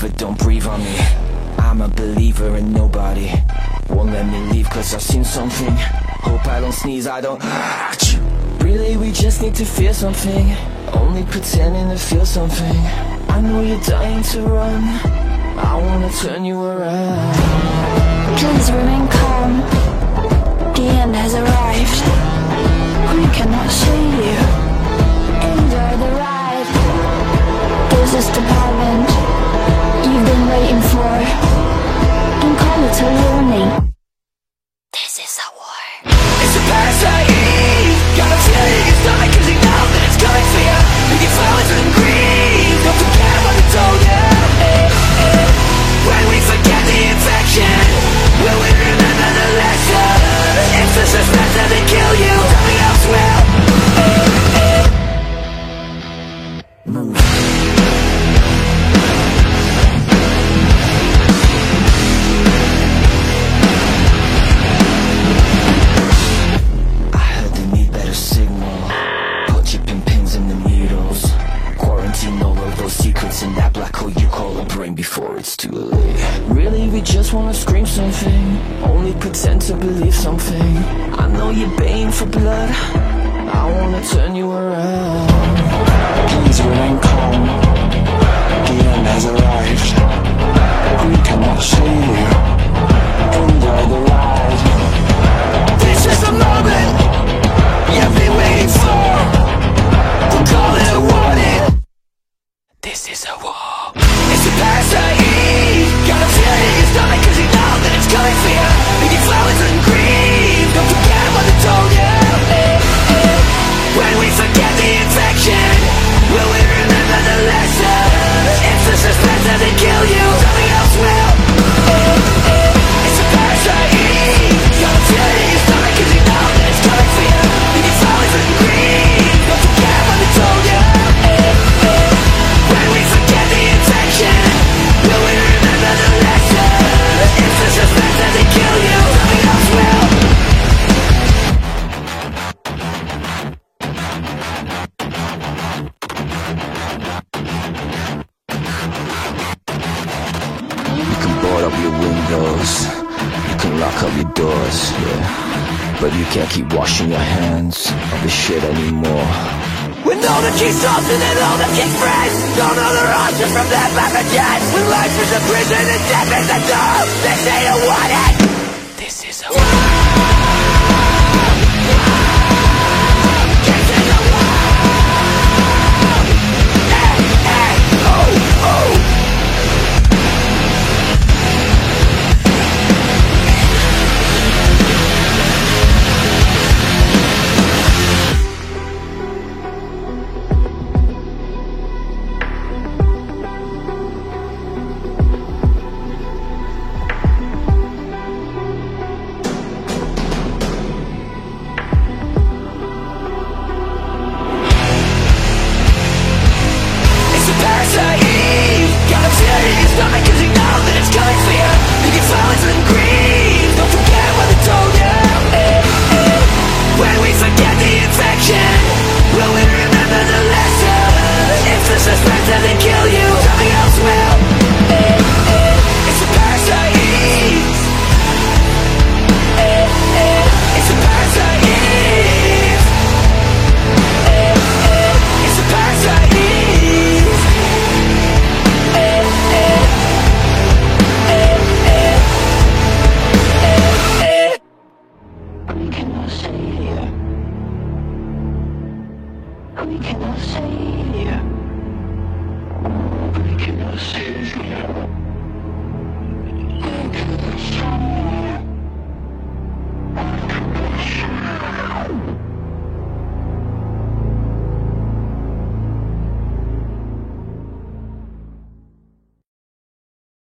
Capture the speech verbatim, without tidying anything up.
but don't breathe on me. I'm a believer in nobody won't let me leave, cause I've seen something. Hope I don't sneeze, I don't really, we just need to feel something. Only pretending to feel something. I know you're dying to run, I wanna turn you around. Please remain calm, the end has arrived. We cannot see you, enjoy the ride. This is the moment you've been waiting for. Don't call it a warning, this is a war. It's a parasite, got a feeling it's not cause you know that it's coming for you. You get flowers and grief, don't forget what I told you. eh, eh. When we forget the infection, will we remember the lesson? It's the suspense that they kill you, nothing else will. eh, eh. Move. Secrets in that black hole you call a brain before it's too late. Really, we just wanna scream something, only pretend to believe something. I know you're baying for blood, I wanna turn you around. Please remain calm, the end has arrived. We cannot see you, enjoy the ride. This is the moment you've been waiting for. We'll call it a warning, this is a war. It's a parasite, got a feeling it's not cause you know that it's coming for you. You get flowers and grief, don't forget what they told you. eh, eh. When we forget the infection, will we remember the lesson? It's the suspense that they kill you, nothing else will. eh, eh. It's a parasite, got a feeling it's not cause you know that it's coming for you. You get flowers and grief, don't forget what they told you. eh, eh. When we forget the infection, will we remember the lesson? It's the suspense that they kill you, nothing else will. You can board up your windows, you can lock up your doors, yeah, but you can't keep washing your hands of this shit anymore. When all the keys off and then all the keys fresh, don't know the options from that packages. When life is a prison and death is a door, they say you want it. This is a war.